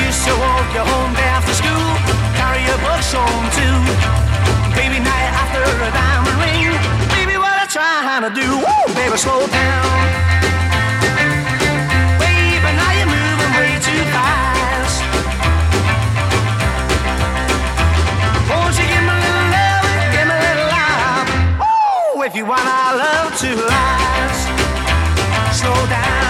used to walk you home day after school, carry your books home too. Baby, night after a diamond ring, baby, what I'm trying to do? Woo, baby, slow down. Baby, now you're moving way too fast. Won't you give me a little love, give me a little love? Woo, if you want our love to last, slow down.